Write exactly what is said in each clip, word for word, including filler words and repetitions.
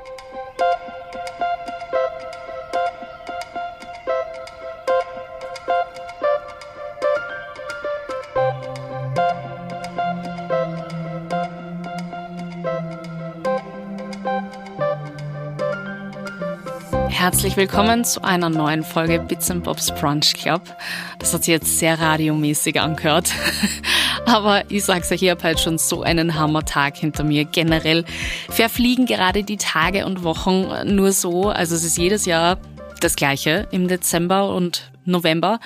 Herzlich willkommen zu einer neuen Folge Bits and Bobs Brunch Club. Das hat sich jetzt sehr radiomäßig angehört, aber ich sag's euch, ich habe halt schon so einen Hammertag hinter mir. Generell verfliegen gerade die Tage und Wochen nur so, also es ist jedes Jahr das Gleiche im Dezember und November.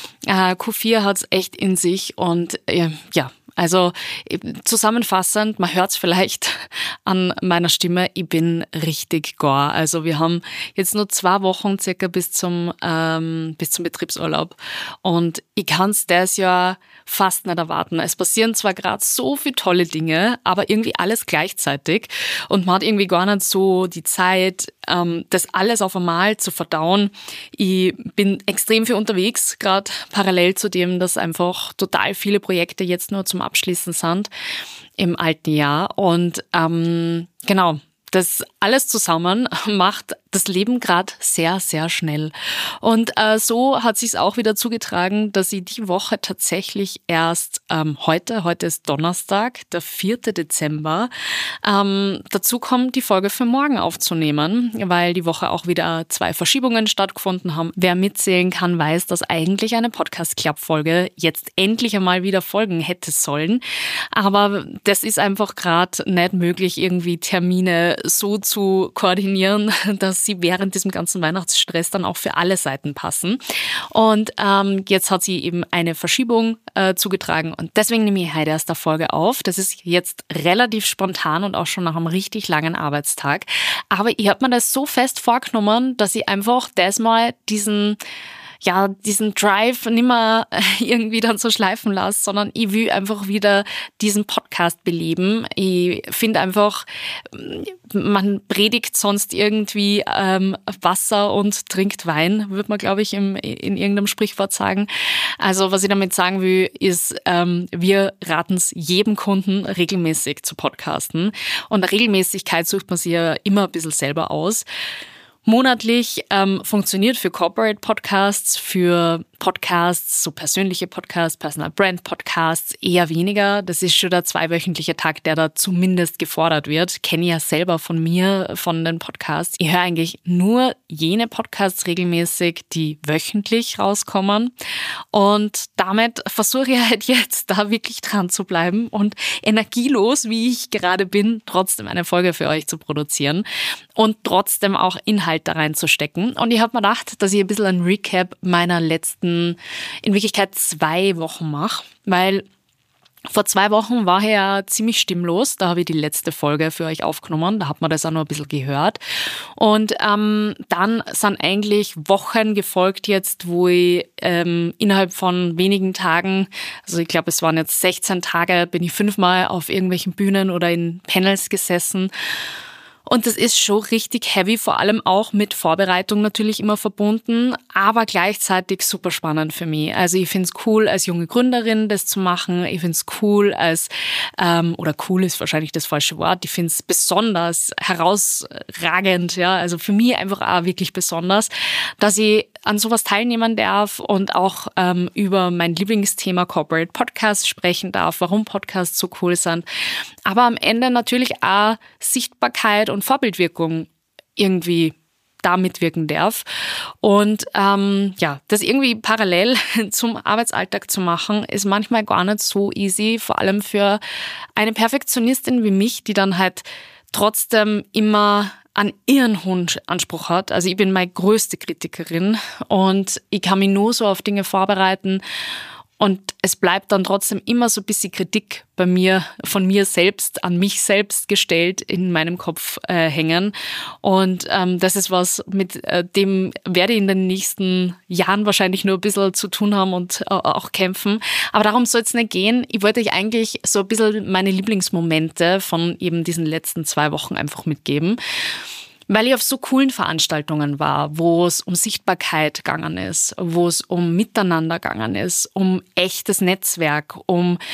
Q vier hat's echt in sich und äh, ja, also zusammenfassend, man hört es vielleicht an meiner Stimme, ich bin richtig gar. Also wir haben jetzt nur zwei Wochen circa bis zum ähm, bis zum Betriebsurlaub und ich kann es das Jahr fast nicht erwarten. Es passieren zwar gerade so viele tolle Dinge, aber irgendwie alles gleichzeitig und man hat irgendwie gar nicht so die Zeit, ähm, das alles auf einmal zu verdauen. Ich bin extrem viel unterwegs, gerade parallel zu dem, dass einfach total viele Projekte jetzt nur zum Abschließen sind im alten Jahr. Und ähm, genau, das alles zusammen macht das Leben gerade sehr, sehr schnell. Und äh, so hat sich's auch wieder zugetragen, dass ich die Woche tatsächlich erst ähm, heute, heute ist Donnerstag, der vierte Dezember, ähm, dazu kommt, die Folge für morgen aufzunehmen, weil die Woche auch wieder zwei Verschiebungen stattgefunden haben. Wer mitzählen kann, weiß, dass eigentlich eine Podcast-Club-Folge jetzt endlich einmal wieder folgen hätte sollen. Aber das ist einfach gerade nicht möglich, irgendwie Termine so zu koordinieren, dass sie während diesem ganzen Weihnachtsstress dann auch für alle Seiten passen. Und ähm, jetzt hat sie eben eine Verschiebung äh, zugetragen und deswegen nehme ich heute erst eine Folge auf. Das ist jetzt relativ spontan und auch schon nach einem richtig langen Arbeitstag. Aber ich habe mir das so fest vorgenommen, dass ich einfach das mal diesen ja, diesen Drive nicht mehr irgendwie dann so schleifen lasse, sondern ich will einfach wieder diesen Podcast beleben. Ich finde einfach, man predigt sonst irgendwie ähm, Wasser und trinkt Wein, würde man, glaube ich, im, in irgendeinem Sprichwort sagen. Also was ich damit sagen will, ist, ähm, wir raten es jedem Kunden, regelmäßig zu podcasten. Und Regelmäßigkeit sucht man sich ja immer ein bisschen selber aus. Monatlich ähm, funktioniert für Corporate Podcasts, für Podcasts, so persönliche Podcasts, Personal Brand Podcasts eher weniger. Das ist schon der zweiwöchentliche Tag, der da zumindest gefordert wird. Kenne ich ja selber von mir, von den Podcasts. Ich höre eigentlich nur jene Podcasts regelmäßig, die wöchentlich rauskommen. Und damit versuche ich halt jetzt da wirklich dran zu bleiben und energielos, wie ich gerade bin, trotzdem eine Folge für euch zu produzieren und trotzdem auch Inhalt da reinzustecken. Und ich habe mir gedacht, dass ich ein bisschen ein Recap meiner letzten, in Wirklichkeit zwei Wochen mache, weil vor zwei Wochen war ich ja ziemlich stimmlos. Da habe ich die letzte Folge für euch aufgenommen. Da hat man das auch noch ein bisschen gehört. Und ähm, dann sind eigentlich Wochen gefolgt jetzt, wo ich ähm, innerhalb von wenigen Tagen, also ich glaube, es waren jetzt sechzehn Tage, bin ich fünfmal auf irgendwelchen Bühnen oder in Panels gesessen. Und das ist schon richtig heavy, vor allem auch mit Vorbereitung natürlich immer verbunden, aber gleichzeitig super spannend für mich. Also ich finde es cool, als junge Gründerin das zu machen. Ich finde es cool als, ähm, oder cool ist wahrscheinlich das falsche Wort, ich finde es besonders herausragend, ja, also für mich einfach auch wirklich besonders, dass ich an sowas teilnehmen darf und auch ähm, über mein Lieblingsthema Corporate Podcasts sprechen darf, warum Podcasts so cool sind. Aber am Ende natürlich auch Sichtbarkeit und Vorbildwirkung irgendwie da mitwirken darf. Und ähm, ja, das irgendwie parallel zum Arbeitsalltag zu machen, ist manchmal gar nicht so easy, vor allem für eine Perfektionistin wie mich, die dann halt trotzdem immer an ihren hohen Anspruch hat. Also ich bin meine größte Kritikerin und ich kann mich nur so auf Dinge vorbereiten und es bleibt dann trotzdem immer so ein bisschen Kritik bei mir, von mir selbst, an mich selbst gestellt, in meinem Kopf äh, hängen. Und ähm, das ist was, mit äh, dem werde ich in den nächsten Jahren wahrscheinlich nur ein bisschen zu tun haben und äh, auch kämpfen. Aber darum soll es nicht gehen. Ich wollte euch eigentlich so ein bisschen meine Lieblingsmomente von eben diesen letzten zwei Wochen einfach mitgeben. Weil ich auf so coolen Veranstaltungen war, wo es um Sichtbarkeit gegangen ist, wo es um Miteinander gegangen ist, um echtes Netzwerk, um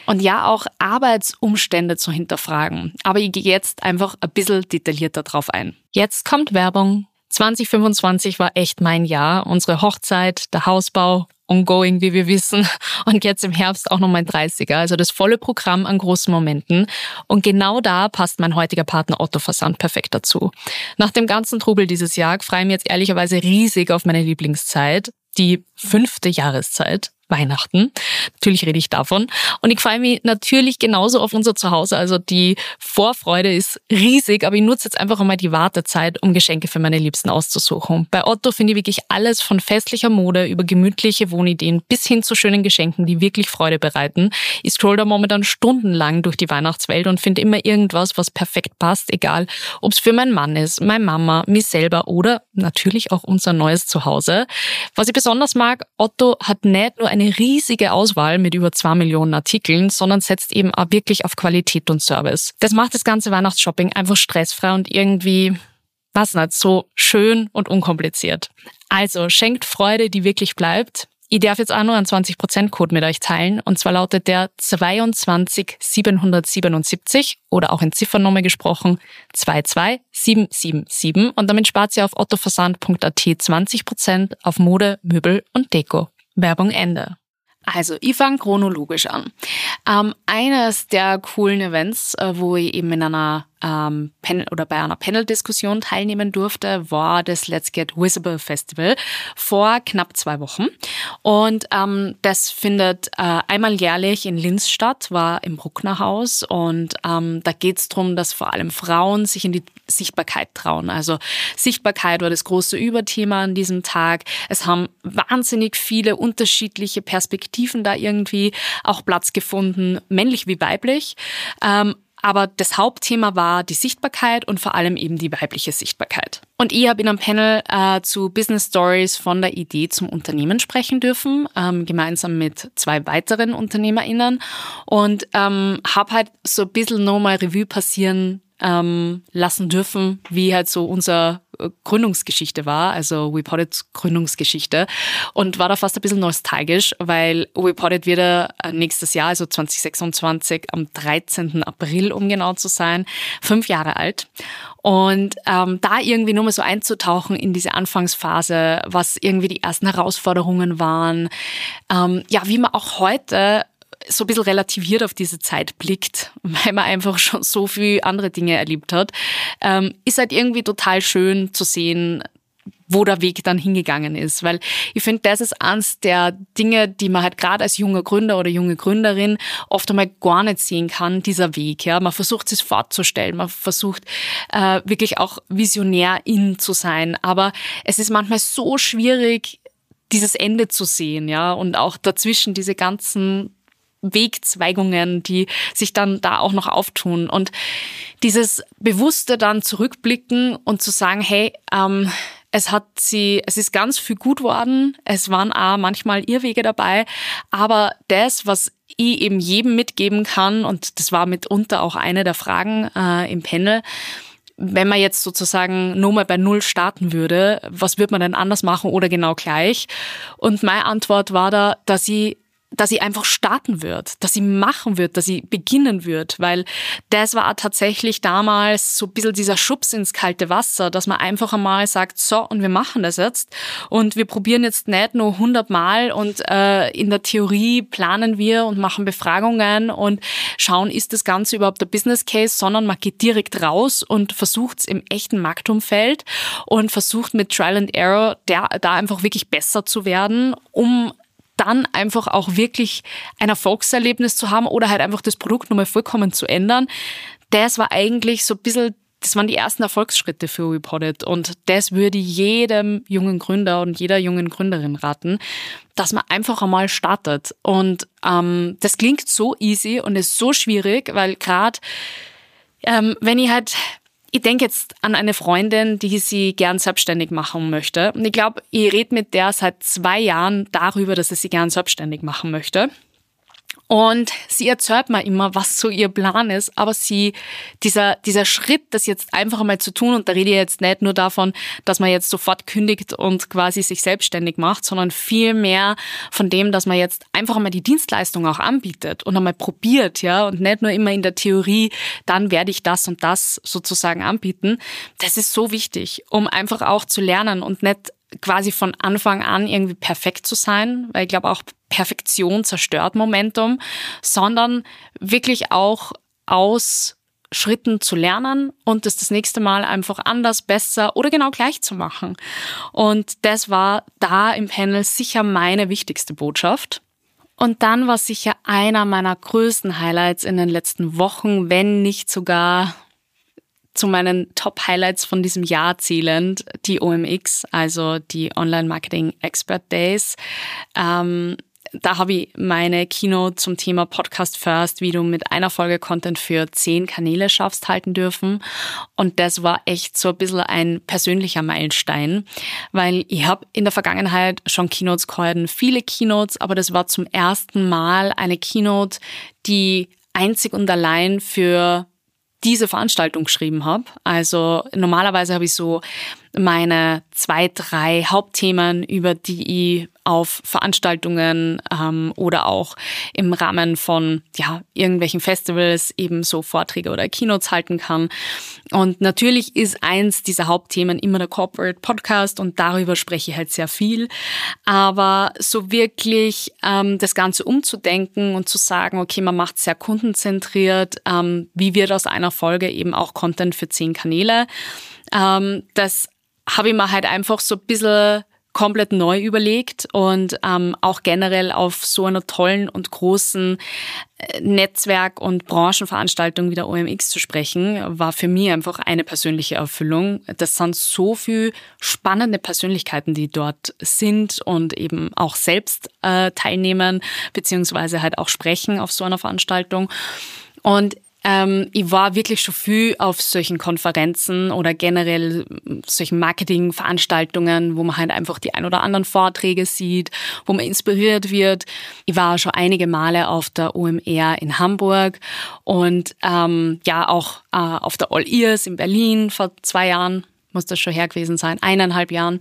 Und ja, auch Arbeitsumstände zu hinterfragen. Aber ich gehe jetzt einfach ein bisschen detaillierter drauf ein. Jetzt kommt Werbung. zwanzig fünfundzwanzig war echt mein Jahr. Unsere Hochzeit, der Hausbau, ongoing, wie wir wissen. Und jetzt im Herbst auch noch mein dreißiger. Also das volle Programm an großen Momenten. Und genau da passt mein heutiger Partner Otto Versand perfekt dazu. Nach dem ganzen Trubel dieses Jahr freue ich mich jetzt ehrlicherweise riesig auf meine Lieblingszeit. Die fünfte Jahreszeit. Weihnachten. Natürlich rede ich davon. Und ich freue mich natürlich genauso auf unser Zuhause. Also die Vorfreude ist riesig, aber ich nutze jetzt einfach einmal die Wartezeit, um Geschenke für meine Liebsten auszusuchen. Bei Otto finde ich wirklich alles von festlicher Mode über gemütliche Wohnideen bis hin zu schönen Geschenken, die wirklich Freude bereiten. Ich scroll da momentan stundenlang durch die Weihnachtswelt und finde immer irgendwas, was perfekt passt, egal ob es für meinen Mann ist, meine Mama, mich selber oder natürlich auch unser neues Zuhause. Was ich besonders mag, Otto hat nicht nur eine riesige Auswahl mit über zwei Millionen Artikeln, sondern setzt eben auch wirklich auf Qualität und Service. Das macht das ganze Weihnachtsshopping einfach stressfrei und irgendwie, was nicht, so schön und unkompliziert. Also schenkt Freude, die wirklich bleibt. Ich darf jetzt auch nur einen zwanzig Prozent Code mit euch teilen und zwar lautet der zweiundzwanzig siebenhundertsiebenundsiebzig oder auch in Ziffernummer gesprochen zwei zwei sieben sieben sieben und damit spart ihr auf ottoversand punkt at zwanzig Prozent auf Mode, Möbel und Deko. Werbung Ende. Also, ich fange chronologisch an. Ähm, eines der coolen Events, äh, wo ich eben in einer ähm, Panel oder bei einer Panel-Diskussion teilnehmen durfte, war das Let's Get Visible Festival vor knapp zwei Wochen. Und ähm, das findet äh, einmal jährlich in Linz statt, war im Brucknerhaus. Und ähm, da geht es darum, dass vor allem Frauen sich in die Sichtbarkeit trauen. Also Sichtbarkeit war das große Überthema an diesem Tag. Es haben wahnsinnig viele unterschiedliche Perspektiven da irgendwie auch Platz gefunden, männlich wie weiblich. Ähm, Aber das Hauptthema war die Sichtbarkeit und vor allem eben die weibliche Sichtbarkeit. Und ich habe in einem Panel äh, zu Business Stories von der Idee zum Unternehmen sprechen dürfen, ähm, gemeinsam mit zwei weiteren UnternehmerInnen. Und ähm, habe halt so ein bisschen nochmal Revue passieren ähm, lassen dürfen, wie halt so unser Gründungsgeschichte war, also WePoddit Gründungsgeschichte und war da fast ein bisschen nostalgisch, weil WePoddit wird nächstes Jahr, also zwanzig sechsundzwanzig, am dreizehnten April, um genau zu sein, fünf Jahre alt. Und ähm, da irgendwie nur mal so einzutauchen in diese Anfangsphase, was irgendwie die ersten Herausforderungen waren, ähm, ja, wie man auch heute so ein bisschen relativiert auf diese Zeit blickt, weil man einfach schon so viele andere Dinge erlebt hat, ähm, ist halt irgendwie total schön zu sehen, wo der Weg dann hingegangen ist. Weil ich finde, das ist eins der Dinge, die man halt gerade als junger Gründer oder junge Gründerin oft einmal gar nicht sehen kann, dieser Weg. Ja, man versucht es vorzustellen, man versucht äh, wirklich auch visionär in zu sein, aber es ist manchmal so schwierig, dieses Ende zu sehen, ja, und auch dazwischen diese ganzen Wegzweigungen, die sich dann da auch noch auftun. Und dieses bewusste dann zurückblicken und zu sagen, hey, ähm, es hat sie, es ist ganz viel gut worden, es waren auch manchmal Irrwege dabei, aber das, was ich eben jedem mitgeben kann, und das war mitunter auch eine der Fragen äh, im Panel, wenn man jetzt sozusagen nur mal bei Null starten würde, was würde man denn anders machen oder genau gleich? Und meine Antwort war da, dass ich dass sie einfach starten wird, dass sie machen wird, dass sie beginnen wird, weil das war tatsächlich damals so ein bisschen dieser Schubs ins kalte Wasser, dass man einfach einmal sagt, so, und wir machen das jetzt und wir probieren jetzt nicht nur hundertmal und äh, in der Theorie planen wir und machen Befragungen und schauen, ist das Ganze überhaupt der Business Case, sondern man geht direkt raus und versucht es im echten Marktumfeld und versucht mit Trial and Error der, da einfach wirklich besser zu werden, um dann einfach auch wirklich ein Erfolgserlebnis zu haben oder halt einfach das Produkt nochmal vollkommen zu ändern. Das war eigentlich so ein bisschen, das waren die ersten Erfolgsschritte für WePoddit und das würde jedem jungen Gründer und jeder jungen Gründerin raten, dass man einfach einmal startet. Und ähm, das klingt so easy und ist so schwierig, weil gerade ähm, wenn ich halt Ich denke jetzt an eine Freundin, die sie gern selbstständig machen möchte. Und ich glaube, ich rede mit der seit zwei Jahren darüber, dass sie sie gern selbstständig machen möchte. Und sie erzählt mir immer, was so ihr Plan ist, aber sie, dieser, dieser Schritt, das jetzt einfach einmal zu tun, und da rede ich jetzt nicht nur davon, dass man jetzt sofort kündigt und quasi sich selbstständig macht, sondern viel mehr von dem, dass man jetzt einfach einmal die Dienstleistung auch anbietet und einmal probiert, ja, und nicht nur immer in der Theorie, dann werde ich das und das sozusagen anbieten. Das ist so wichtig, um einfach auch zu lernen und nicht quasi von Anfang an irgendwie perfekt zu sein, weil ich glaube auch Perfektion zerstört Momentum, sondern wirklich auch aus Schritten zu lernen und das das nächste Mal einfach anders, besser oder genau gleich zu machen. Und das war da im Panel sicher meine wichtigste Botschaft. Und dann war sicher einer meiner größten Highlights in den letzten Wochen, wenn nicht sogar zu meinen Top-Highlights von diesem Jahr zählend, die O M X, also die Online Marketing Expert Days. Ähm, da habe ich meine Keynote zum Thema Podcast First, wie du mit einer Folge Content für zehn Kanäle schaffst, halten dürfen. Und das war echt so ein bisschen ein persönlicher Meilenstein, weil ich habe in der Vergangenheit schon Keynotes gehalten, viele Keynotes, aber das war zum ersten Mal eine Keynote, die einzig und allein für diese Veranstaltung geschrieben habe. Also normalerweise habe ich so meine zwei, drei Hauptthemen, über die ich auf Veranstaltungen ähm, oder auch im Rahmen von ja irgendwelchen Festivals eben so Vorträge oder Keynotes halten kann. Und natürlich ist eins dieser Hauptthemen immer der Corporate Podcast und darüber spreche ich halt sehr viel. Aber so wirklich ähm, das Ganze umzudenken und zu sagen, okay, man macht sehr kundenzentriert, ähm, wie wird aus einer Folge eben auch Content für zehn Kanäle, ähm, das habe ich mir halt einfach so ein bisschen komplett neu überlegt und ähm, auch generell auf so einer tollen und großen Netzwerk- und Branchenveranstaltung wie der O M X zu sprechen, war für mich einfach eine persönliche Erfüllung. Das sind so viele spannende Persönlichkeiten, die dort sind und eben auch selbst äh, teilnehmen, beziehungsweise halt auch sprechen auf so einer Veranstaltung. Und Ähm, ich war wirklich schon viel auf solchen Konferenzen oder generell solchen Marketingveranstaltungen, wo man halt einfach die ein oder anderen Vorträge sieht, wo man inspiriert wird. Ich war schon einige Male auf der O M R in Hamburg und ähm, ja auch äh, auf der All Ears in Berlin vor zwei Jahren, muss das schon her gewesen sein, eineinhalb Jahren.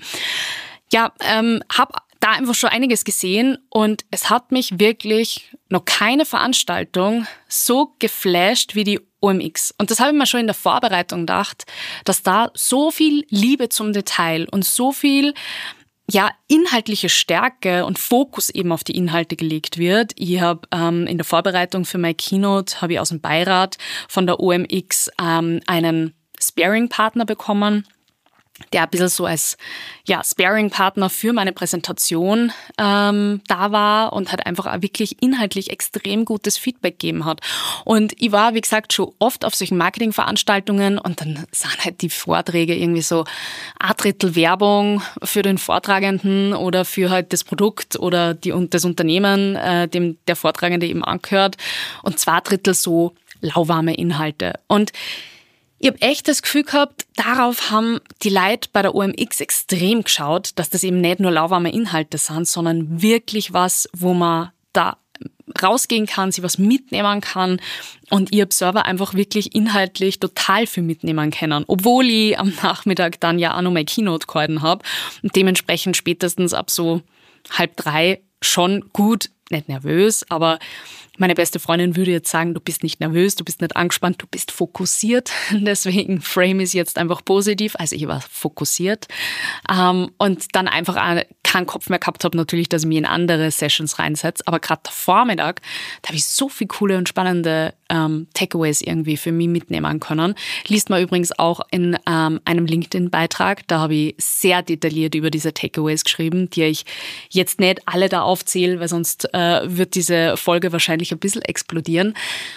Ja, ähm, habe da einfach schon einiges gesehen und es hat mich wirklich noch keine Veranstaltung so geflasht wie die O M X. Und das habe ich mir schon in der Vorbereitung gedacht, dass da so viel Liebe zum Detail und so viel ja inhaltliche Stärke und Fokus eben auf die Inhalte gelegt wird. Ich habe ähm, in der Vorbereitung für meine Keynote habe ich aus dem Beirat von der O M X ähm, einen Sparring-Partner bekommen, der ein bisschen so als ja, Sparring-Partner für meine Präsentation ähm, da war und hat einfach auch wirklich inhaltlich extrem gutes Feedback gegeben hat. Und ich war, wie gesagt, schon oft auf solchen Marketingveranstaltungen und dann sind halt die Vorträge irgendwie so ein Drittel Werbung für den Vortragenden oder für halt das Produkt oder die, das Unternehmen, äh, dem der Vortragende eben angehört und zwei Drittel so lauwarme Inhalte. Und ich habe echt das Gefühl gehabt, darauf haben die Leute bei der O M X extrem geschaut, dass das eben nicht nur lauwarme Inhalte sind, sondern wirklich was, wo man da rausgehen kann, sich was mitnehmen kann. Und ich habe selber einfach wirklich inhaltlich total viel mitnehmen können, obwohl ich am Nachmittag dann ja auch noch meine Keynote gehalten habe und dementsprechend spätestens ab so halb drei schon gut, nicht nervös, aber meine beste Freundin würde jetzt sagen, du bist nicht nervös, du bist nicht angespannt, du bist fokussiert. Deswegen frame ist jetzt einfach positiv. Also ich war fokussiert ähm, und dann einfach auch keinen Kopf mehr gehabt habe, natürlich, dass ich mich in andere Sessions reinsetze. Aber gerade der Vormittag, da habe ich so viele coole und spannende ähm, Takeaways irgendwie für mich mitnehmen können. Liest man übrigens auch in ähm, einem LinkedIn-Beitrag. Da habe ich sehr detailliert über diese Takeaways geschrieben, die ich jetzt nicht alle da aufzähle, weil sonst äh, wird diese Folge wahrscheinlich ein bisschen explodieren.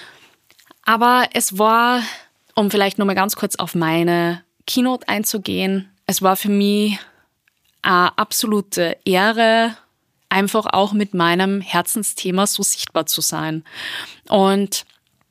Aber es war, um vielleicht nochmal ganz kurz auf meine Keynote einzugehen, es war für mich eine absolute Ehre, einfach auch mit meinem Herzensthema so sichtbar zu sein. Und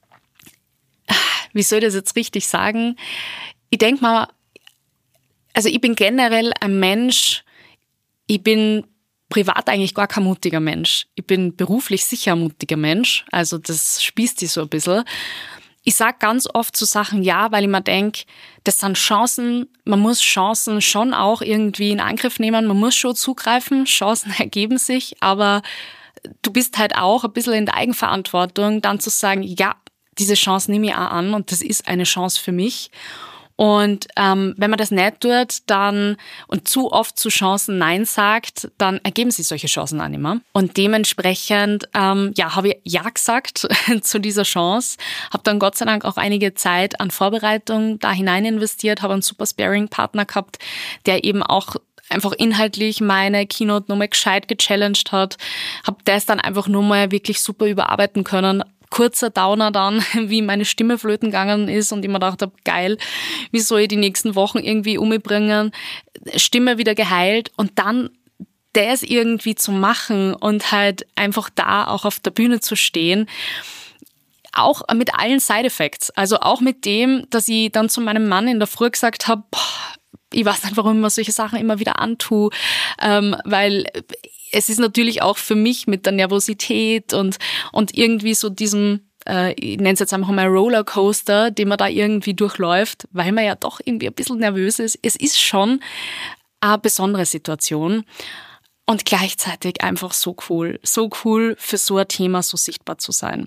wie soll ich das jetzt richtig sagen? Ich denke mal, also ich bin generell ein Mensch, ich bin privat eigentlich gar kein mutiger Mensch. Ich bin beruflich sicher ein mutiger Mensch, also das spießt sich so ein bisschen. Ich sage ganz oft zu Sachen ja, weil ich mir denke, das sind Chancen, man muss Chancen schon auch irgendwie in Angriff nehmen, man muss schon zugreifen, Chancen ergeben sich, aber du bist halt auch ein bisschen in der Eigenverantwortung, dann zu sagen, ja, diese Chance nehme ich auch an und das ist eine Chance für mich. Und ähm, wenn man das nicht tut, dann und zu oft zu Chancen Nein sagt, dann ergeben sich solche Chancen auch nicht mehr. Und dementsprechend ähm, ja, habe ich Ja gesagt zu dieser Chance, habe dann Gott sei Dank auch einige Zeit an Vorbereitung da hinein investiert, habe einen super Sparring-Partner gehabt, der eben auch einfach inhaltlich meine Keynote nochmal gescheit gechallenged hat, habe das dann einfach nur mal wirklich super überarbeiten können. Kurzer Downer dann, wie meine Stimme flöten gegangen ist und ich mir gedacht habe, geil, wie soll ich die nächsten Wochen irgendwie umbringen? Stimme wieder geheilt und dann das irgendwie zu machen und halt einfach da auch auf der Bühne zu stehen, auch mit allen Side-Effects. Also auch mit dem, dass ich dann zu meinem Mann in der Früh gesagt habe, boah, ich weiß nicht, warum ich mir solche Sachen immer wieder antue, ähm, weil es ist natürlich auch für mich mit der Nervosität und, und irgendwie so diesem, äh, ich nenne es jetzt einfach mal Rollercoaster, den man da irgendwie durchläuft, weil man ja doch irgendwie ein bisschen nervös ist. Es ist schon eine besondere Situation und gleichzeitig einfach so cool, so cool für so ein Thema so sichtbar zu sein.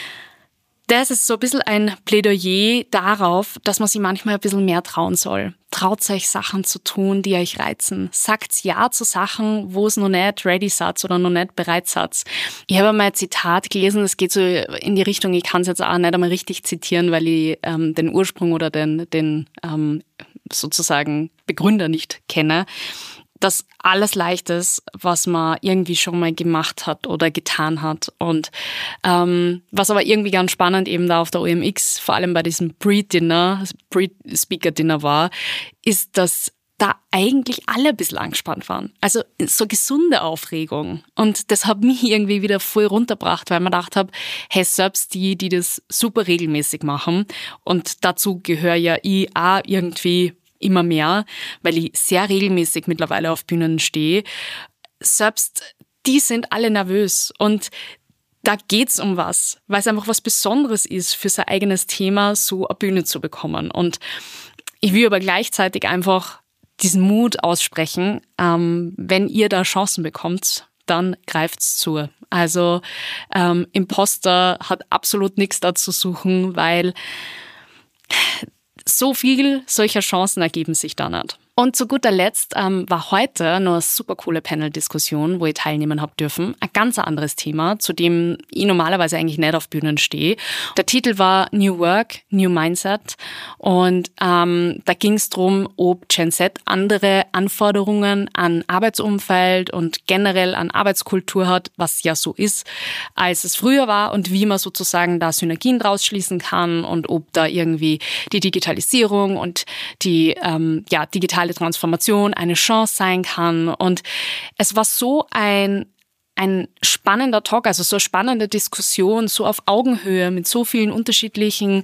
Das ist so ein bisschen ein Plädoyer darauf, dass man sich manchmal ein bisschen mehr trauen soll. Traut euch Sachen zu tun, die euch reizen. Sagt Ja zu Sachen, wo es noch nicht ready seid oder noch nicht bereit seid. Ich habe mal ein Zitat gelesen, das geht so in die Richtung, ich kann es jetzt auch nicht einmal richtig zitieren, weil ich ähm, den Ursprung oder den, den ähm, sozusagen Begründer nicht kenne. Dass alles leicht ist, was man irgendwie schon mal gemacht hat oder getan hat. Und ähm, was aber irgendwie ganz spannend eben da auf der O M X, vor allem bei diesem Pre-Dinner, Pre-Speaker-Dinner war, ist, dass da eigentlich alle ein bisschen angespannt waren. Also so gesunde Aufregung. Und das hat mich irgendwie wieder voll runtergebracht, weil man gedacht habe, hey, selbst die, die das super regelmäßig machen, und dazu gehöre ja ich auch irgendwie immer mehr, weil ich sehr regelmäßig mittlerweile auf Bühnen stehe. Selbst die sind alle nervös und da geht's um was, weil es einfach was Besonderes ist, für sein eigenes Thema so eine Bühne zu bekommen. Und ich will aber gleichzeitig einfach diesen Mut aussprechen, ähm, wenn ihr da Chancen bekommt, dann greift's zu. Also ähm, Imposter hat absolut nichts da zu suchen, weil so viel solcher Chancen ergeben sich da nicht. Und zu guter Letzt ähm, war heute noch eine super coole Panel-Diskussion, wo ich teilnehmen habe dürfen. Ein ganz anderes Thema, zu dem ich normalerweise eigentlich nicht auf Bühnen stehe. Der Titel war New Work, New Mindset. Und ähm, da ging es darum, ob Gen Z andere Anforderungen an Arbeitsumfeld und generell an Arbeitskultur hat, was ja so ist, als es früher war und wie man sozusagen da Synergien draus schließen kann und ob da irgendwie die Digitalisierung und die ähm, ja digitale Transformation eine Chance sein kann. Und es war so ein, ein spannender Talk, also so eine spannende Diskussion, so auf Augenhöhe mit so vielen unterschiedlichen,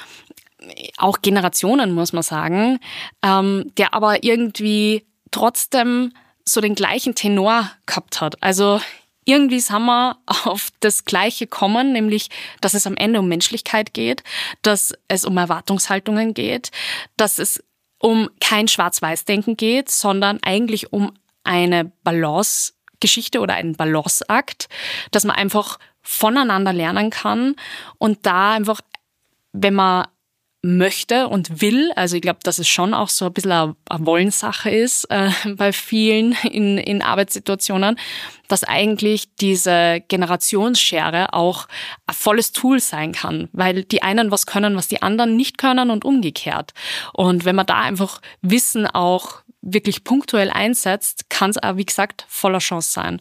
auch Generationen, muss man sagen, ähm, der aber irgendwie trotzdem so den gleichen Tenor gehabt hat. Also irgendwie sind wir auf das Gleiche gekommen, nämlich, dass es am Ende um Menschlichkeit geht, dass es um Erwartungshaltungen geht, dass es um kein Schwarz-Weiß-Denken geht, sondern eigentlich um eine Balance-Geschichte oder einen Balanceakt, dass man einfach voneinander lernen kann und da einfach, wenn man möchte und will, also ich glaube, dass es schon auch so ein bisschen eine, eine Wollensache ist äh, bei vielen in, in Arbeitssituationen, dass eigentlich diese Generationsschere auch ein volles Tool sein kann, weil die einen was können, was die anderen nicht können und umgekehrt. Und wenn man da einfach Wissen auch wirklich punktuell einsetzt, kann es auch, wie gesagt, voller Chance sein.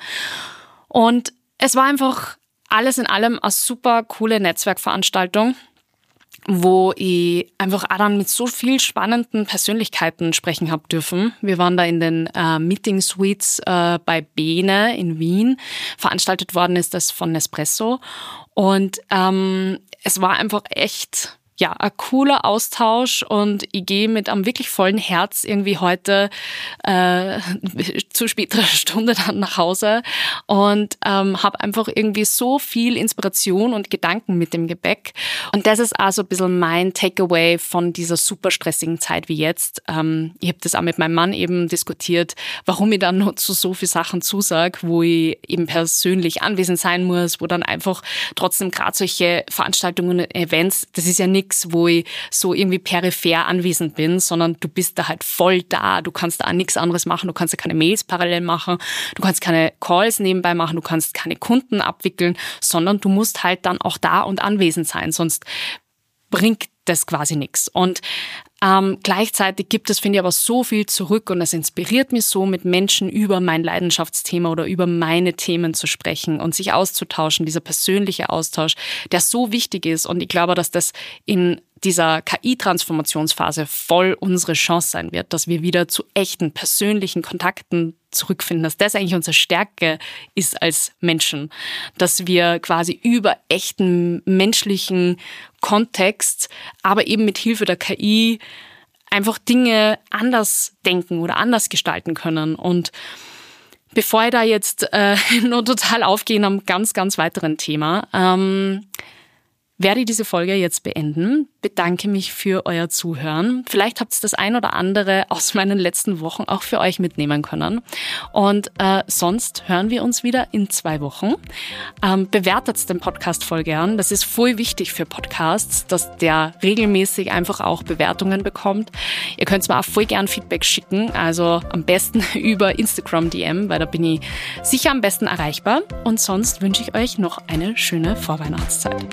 Und es war einfach alles in allem eine super coole Netzwerkveranstaltung, wo ich einfach auch dann mit so viel spannenden Persönlichkeiten sprechen habe dürfen. Wir waren da in den äh, Meeting Suites äh, bei Bene in Wien. Veranstaltet worden ist das von Nespresso. Und ähm, es war einfach echt ja, ein cooler Austausch und ich gehe mit einem wirklich vollen Herz irgendwie heute äh, zu späterer Stunde dann nach Hause und ähm, habe einfach irgendwie so viel Inspiration und Gedanken mit dem Gepäck. Und das ist auch so ein bisschen mein Takeaway von dieser super stressigen Zeit wie jetzt. Ähm, ich habe das auch mit meinem Mann eben diskutiert, warum ich dann noch zu so viel Sachen zusage, wo ich eben persönlich anwesend sein muss, wo dann einfach trotzdem gerade solche Veranstaltungen und Events, das ist ja nichts, wo ich so irgendwie peripher anwesend bin, sondern du bist da halt voll da, du kannst da auch nichts anderes machen, du kannst da keine Mails parallel machen, du kannst keine Calls nebenbei machen, du kannst keine Kunden abwickeln, sondern du musst halt dann auch da und anwesend sein, sonst bringt das quasi nichts. Und ähm, gleichzeitig gibt es, finde ich, aber so viel zurück und es inspiriert mich so, mit Menschen über mein Leidenschaftsthema oder über meine Themen zu sprechen und sich auszutauschen, dieser persönliche Austausch, der so wichtig ist. Und ich glaube, dass das in dieser K I-Transformationsphase voll unsere Chance sein wird, dass wir wieder zu echten, persönlichen Kontakten zurückfinden, dass das eigentlich unsere Stärke ist als Menschen, dass wir quasi über echten menschlichen Kontext, aber eben mit Hilfe der K I einfach Dinge anders denken oder anders gestalten können. Und bevor ich da jetzt äh, nur total aufgehe in einem ganz, ganz weiteren Thema, ähm, werde ich diese Folge jetzt beenden. Bedanke mich für euer Zuhören. Vielleicht habt ihr das ein oder andere aus meinen letzten Wochen auch für euch mitnehmen können. Und äh, sonst hören wir uns wieder in zwei Wochen. Ähm, bewertet den Podcast voll gern. Das ist voll wichtig für Podcasts, dass der regelmäßig einfach auch Bewertungen bekommt. Ihr könnt mir auch voll gern Feedback schicken. Also am besten über Instagram D M, weil da bin ich sicher am besten erreichbar. Und sonst wünsche ich euch noch eine schöne Vorweihnachtszeit.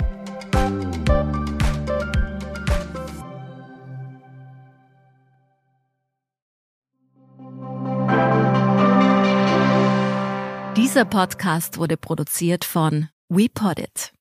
Dieser Podcast wurde produziert von WePoddit.